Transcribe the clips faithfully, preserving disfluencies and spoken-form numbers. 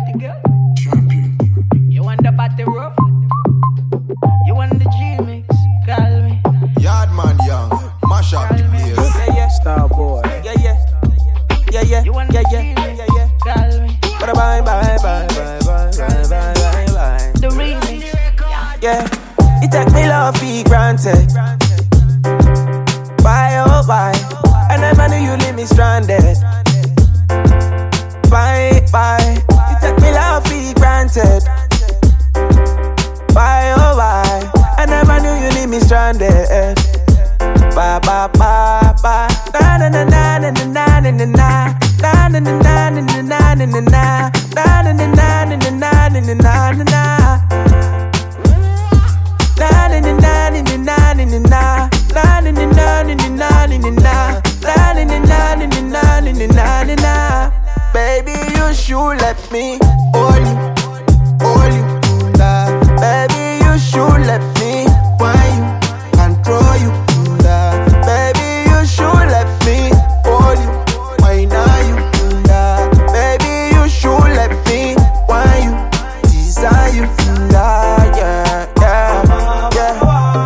body, girl. Champion. You want the body rough? You want the G-mix? Call me. Yardman Young, mash up the place. Yeah, yeah, star boy. Yeah, yeah. Yeah, yeah. You want yeah, the yeah. G-mix? Yeah, yeah. Call me. Bye, bye, bye, bye, bye, bye, bye, bye, bye. The remix. Yeah. You take me love for granted. Why, oh, why? I never knew you leave me stranded. Bye, bye. You take me love for granted. Why, oh, why? I never knew you leave me stranded. Bye, bye, bye, bye. Na na na na na na na na na. Na na na na na na na na na na. Na na na na na na na na na na na. Na na na na na na na na na na. Na na na na na na na na na na. Na na na na na na na na na na. Baby, you should let me hold you, hold you, nah. Baby, you should let me wine you, control you, nah. Baby, you should let me hold you, wine you, nah. Baby, you should let me wine you, desire you, nah. Yeah, yeah, yeah.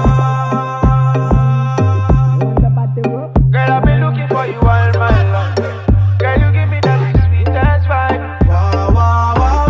Girl, I've been looking for you all my life. Girl, you give me that sweet ass vibe. Wow, wow, wow,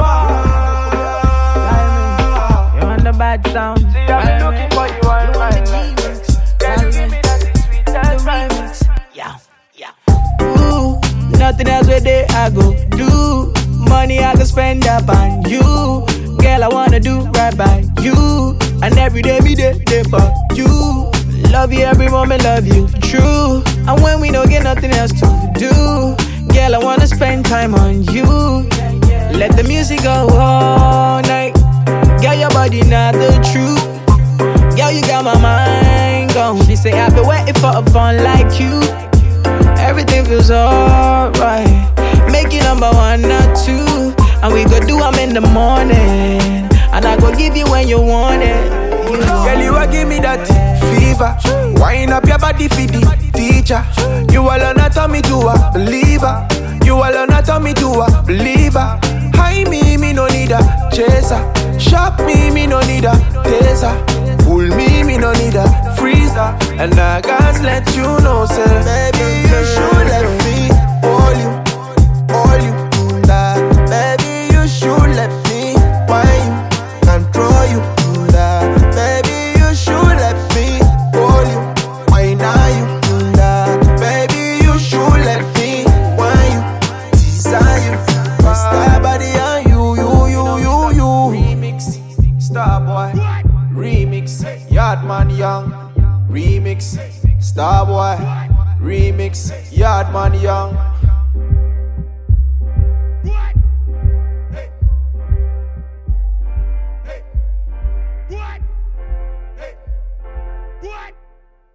wow. You want the bad sound? See, I've been looking for you all my life. Girl, you give me that sweet ass vibe. Yeah, yeah. Ooh, nothing else with it I go do. Money I can spend up on you. Girl, I wanna do right by you. And every day me day, day for you. Love you every moment, love you true. And when we don't get nothing else to do, girl, I wanna spend time on you. Let the music go all night. Girl, your body not the truth. Girl, you got my mind gone. She say I've been waiting for a fun like you. Everything feels alright. Make you number one or two. And we go do them in the morning. And I go give you when you want it. You know. Girl, you a give me that fever. Wind up your body for the teacher. You all on a tummy to a believer. You all on a tummy to a believer. High me, me no need a chaser. Shock me, me no need a taser. Pull me, me no need a freezer. And I gotta let you know, say, baby, you should let me hold you, hold you, nah. Baby, you should let me wine you, control you, nah. Baby, you should let me hold you, wine you, nah. Baby, you should let me wine you, desire you, star body on you, you, you, you, you. Remix, Starboy. Remix, Yardman Young. Remix, Starboy. Remix, Yardman Young.